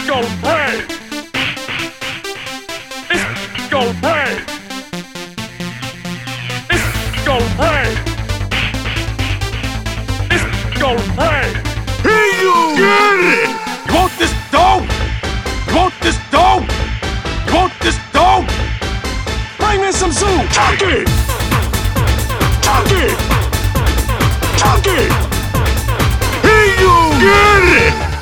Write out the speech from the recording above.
go brave. It's go brave. It's go brave. It's go brave. Hey, you! Get it! You want this dough? You want this dough? You want this dough? Bring me some soup. Tuck it! Tuck it! Tuck it! Hey, you! Get